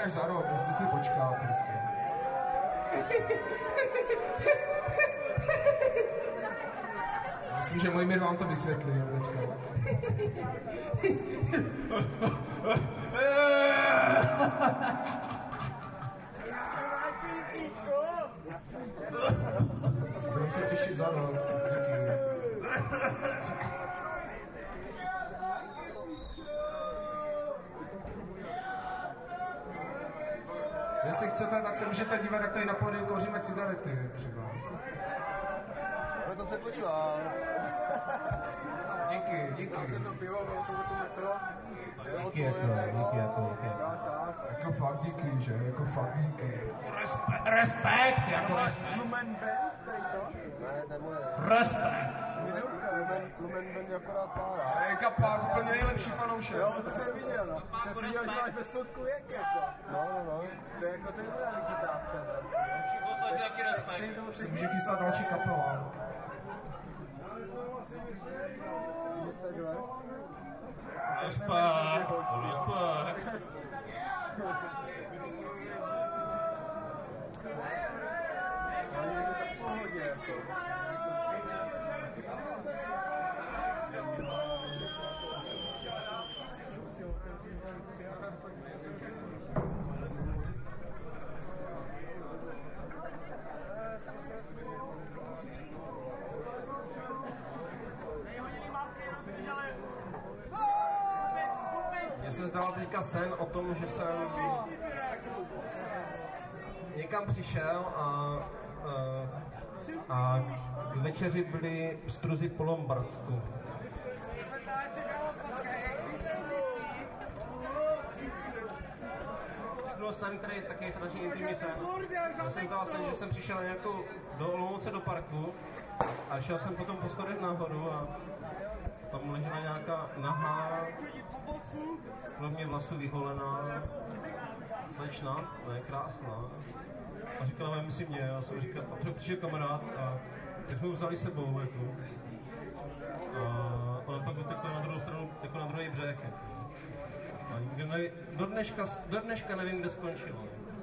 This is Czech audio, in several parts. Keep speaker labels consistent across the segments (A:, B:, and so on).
A: až za rok, musíte si počkat prostě. Myslím, že Mojmír vám to vysvětlil teďka. Budeme se těšit za rok. Jestli chcete, tak se můžete dívat, jak tady na pódiu kouříme cigarety třeba.
B: No to se podívá.
A: Díky, díky.
C: Díky jako.
A: Jako fakt díky, že? Jako fakt díky. Respekt, jako respekt.
B: Lumen Band, tady to? Ne, to je moje.
A: Respekt.
B: Lumen Band je akorát pára.
A: Je kapák, úplně nejlepší fanoušek.
B: Jo, to jsem viděl, no. Že si děláš, že máš ve spodku věk, jako. No. To je jako ten udělaný chytávka.
D: To je taky respekt.
A: Se může chystat další kapela.
D: Respekt.
C: Mně se zdal teďka sen o tom, že jsem někam přišel a k večeři byli pstruzy po Lombardsku. Byl sen, který je taky strašně intimní sen. Já jsem zdal sen, že jsem přišel nějakou do Olomouce do parku a šel jsem potom po schodech nahoru a tam ležela nějaká nahá, kromě vlasů vyholená slečna, ne, krásná. A říkala, vem si mě, já jsem říkal, a přišel kamarád a tak jsme ho vzali sebou, jako. A ona pak utekla na druhou stranu, jako na druhý břeh, jako. A nikdy do dneška nevím, kde skončilo.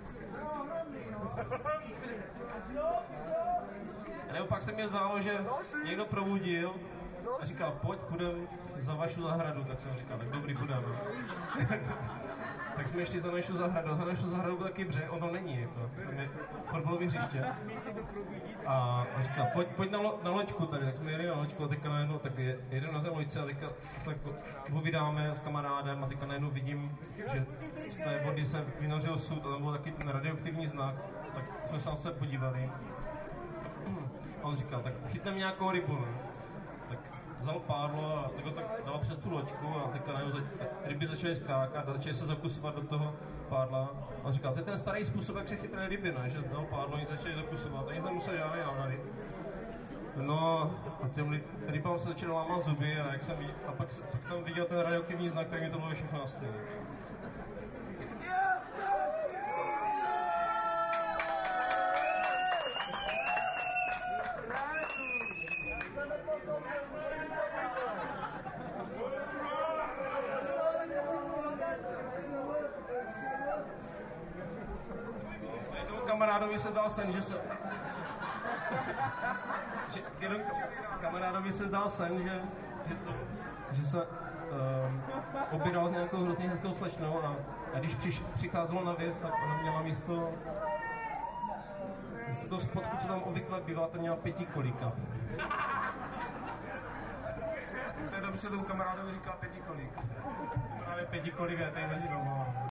C: A nebo pak se mi zdálo, že někdo probudil a říkal, pojď, půjdem za vašu zahradu, tak jsem říkal, tak dobrý, půjdeme. Tak jsme ještě za našu zahradu byl taky břeh, ono není, jako, tam je fotbalové hřiště. A říkal, pojď na loďku tady, tak jsme jeli na loďku a teďka najednou, tak jedeme na té loďce a teďka tak ho vydáme s kamarádem a teďka najednou vidím, že z té vody se vynořil sud a tam byl taky ten radioaktivní znak, tak jsme se na sebe podívali. A on říkal, tak chytneme nějakou rybu, ne? Tak vzal pádlo a tak ho tak dal přes tu loďku a teďka najednou ryby začaly skákat a začaly se zakusovat do toho pádla. A on říkal, to je ten starý způsob, jak se chytrají ryby, ne? Že dal pádlo, oni začali zakusovat a nic nemuseli žádný návnady. No a těm rybám se začaly lámat zuby a, pak tam viděl ten radioaktivní znak, tak mi to bylo všechno jasné. Kamarádovi se dal sen, že se objednal s nějakou hrozně hezkou slečnou a když přicházelo na věc, tak ona měla místo toho spodku, co tam obvykle bývá, to měla 5 kolíka.
A: V té době se tomu kamarádovi říká 5 kolík.
C: Právě 5 kolík je tady mezi doma.